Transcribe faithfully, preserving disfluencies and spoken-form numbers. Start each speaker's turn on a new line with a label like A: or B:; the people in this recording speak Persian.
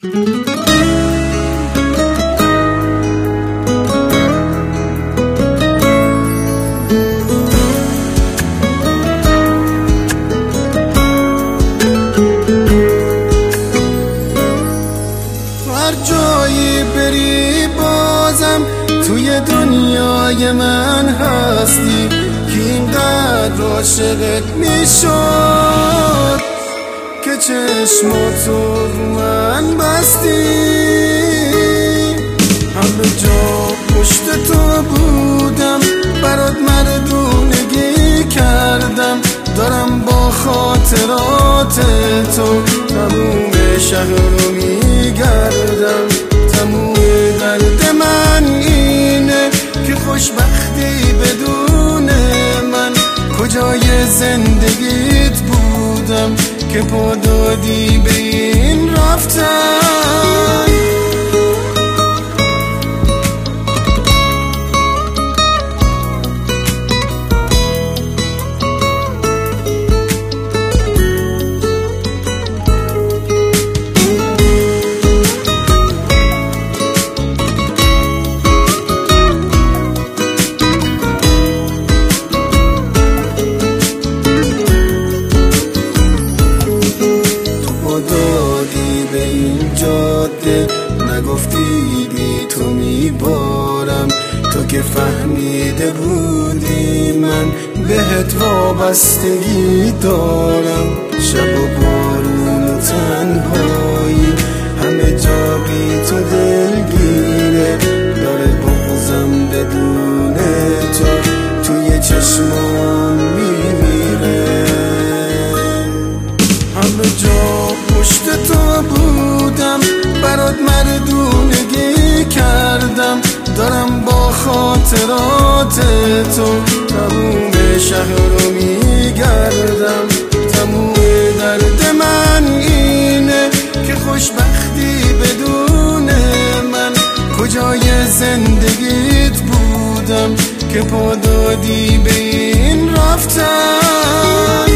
A: هر جایی بری بازم توی دنیای من هستی که اینقدر عاشقت میشد که چشماتو رو من بستی. همه جا پشت تو بودم، برات مردونگی کردم، دارم با خاطرات تو تموم شهر رو میگردم. تموم درد من اینه که خوشبختی بدون من. کجای زندگیت بودم که پا دادی به این رفتن؟ نگفتی بی تو میبارم، تو که فهمیده بودی من بهت وابستگی دارم. شب و بارون و تنهایی همه جا بی تو دلگیره، داره بغضم بدون تو توی چشمام میمیره. همه جا پشت تو بودم، برات مردونگی کردم، دارم با خاطرات تو تموم شهر رو میگردم. تموم درد من اینه که خوشبختی بدون من. کجای زندگیت بودم که پا دادی به این رفتن؟